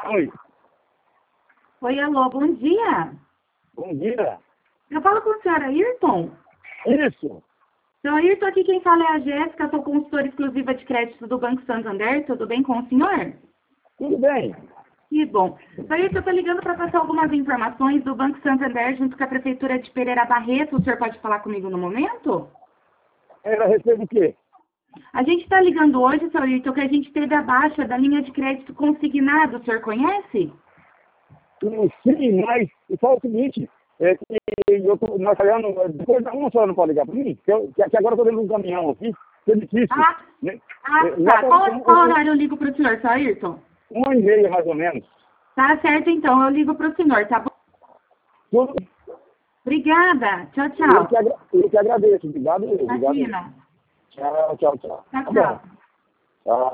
Oi, Oi, alô, bom dia. bom dia. Eu falo com o senhor Ayrton. Isso, Senhor Ayrton, aqui quem fala é a Jéssica, sou consultora exclusiva de crédito do Banco Santander. Tudo bem com o senhor? tudo bem. Que bom. Senhor Ayrton, eu estou ligando para passar algumas informações do Banco Santander junto com a Prefeitura de Pereira Barreto. O senhor pode falar comigo no momento? Era a respeito do quê? A gente está ligando hoje, senhor Ayrton, que a gente teve a baixa da linha de crédito consignado. O senhor conhece? Sim, mas só o seguinte, nós falando, depois uma senhora não pode ligar para mim, que agora eu estou dentro de um caminhão aqui, que é difícil. Ah, Né? tá. Qual horário eu ligo para o senhor, senhor Ayrton? 1h30 mais ou menos. Tá certo, então. Eu ligo para o senhor, tá bom? Tudo, Obrigada. Tchau, tchau. eu que agradeço. Obrigado. Imagina. Tchau. Tchau, Tá tchau. bom. Tchau.